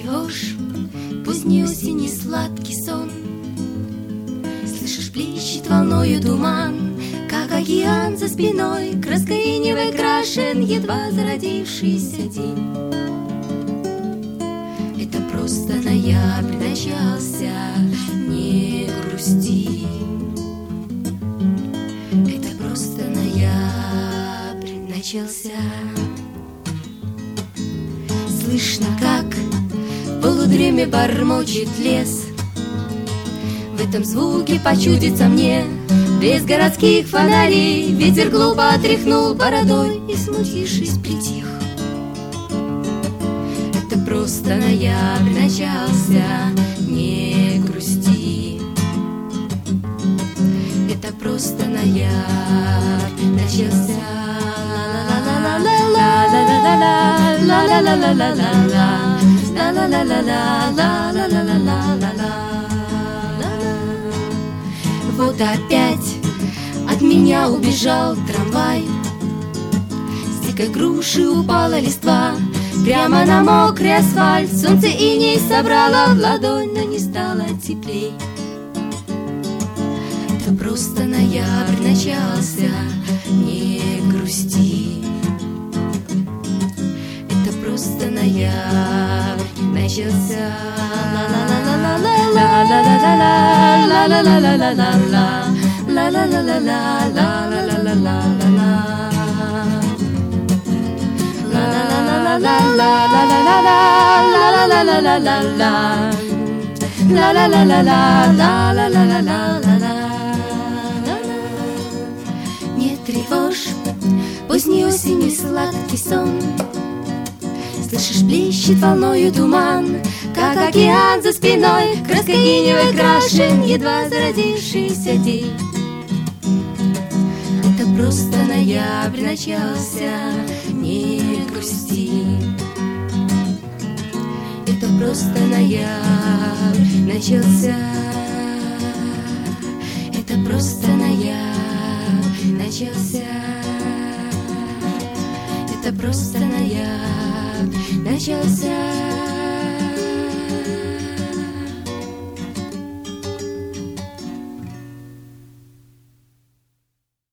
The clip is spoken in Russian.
тревожь поздний осенний сладкий сон. Слышишь, плещет волною туман, как океан за спиной, краской иневой крашен едва зародившийся день. Это просто ноябрь начался, не грусти. Это просто ноябрь начался. Слышно, как в полудреме бормочет лес. В этом звуке почудится мне без городских фонарей. Ветер глупо отряхнул бородой и, смутившись, притих. Это просто ноябрь начался, не грусти. Это просто ноябрь начался. Вот опять от меня убежал трамвай. С дикой груши упала листва прямо на мокрый асфальт. Солнце иней собрало в ладонь, но не стало теплей. Это просто ноябрь начался, не грусти. Это просто ноябрь начался. Не тревожь поздней осенью сладкий сон. Слышишь, блещет волною туман, как океан за спиной, краской иневой крашен едва зародившийся день. Это просто ноябрь начался, не грусти. Это просто ноябрь начался. Это просто ноябрь начался. Это просто ноябрь начался.